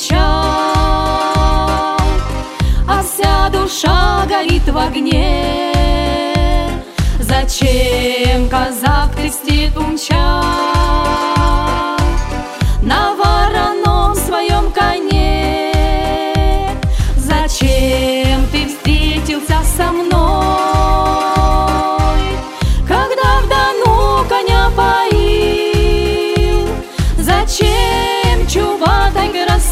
молчал, а вся душа горит в огне. Зачем казак крестит умчал на вороном своем коне? Зачем ты встретился со мной, когда в Дону коня поил? Зачем чубатой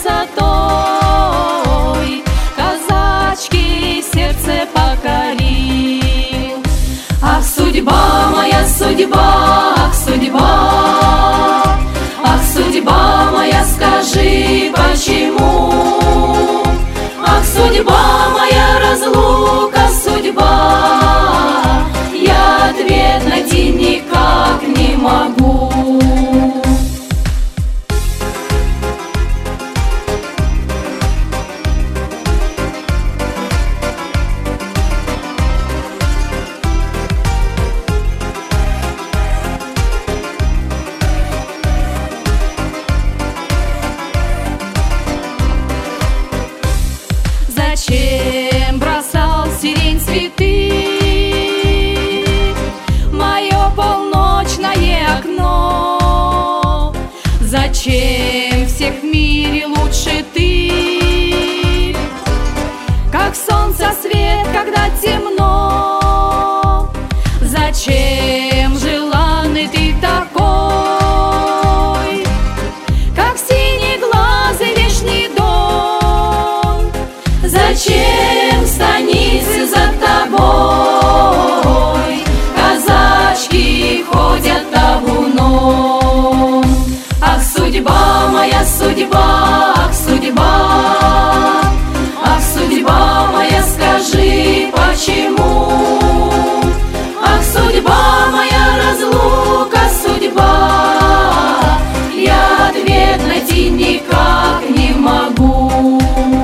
красотой казачки сердце покорил? Ах, судьба моя, судьба, ах, судьба, ах, судьба моя, скажи, почему? Ах, судьба моя, разлука, судьба, я ответ найти никак не могу. Зачем бросал сирень цветы в мое полночное окно? Зачем всех в мире лучше ты, как солнце свет, когда темно? Зачем желанный ты такой, как синеглазый вечный дон? Зачем в станице за тобой казачки ходят табуном? Ах, судьба моя, судьба, ах, судьба, ах, судьба моя, скажи, почему? Ах, судьба моя, разлука, судьба, я ответ найти никак не могу.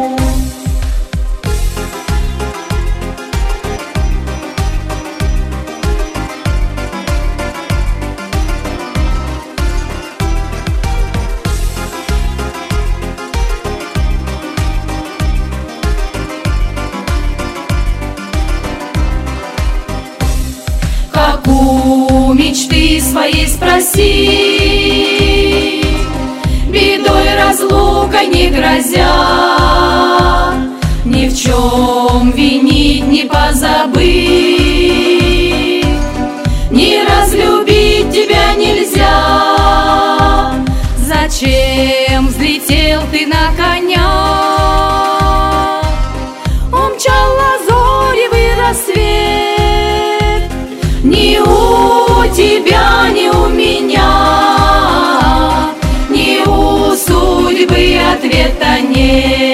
У мечты своей спроси, бедой разлука не грозя, ни в чем винить не позабыть, не разлюбить тебя нельзя. Зачем взлетел ты на коня, умчал лазоревый рассвет? Ни у тебя, ни у меня, ни у судьбы ответа нет.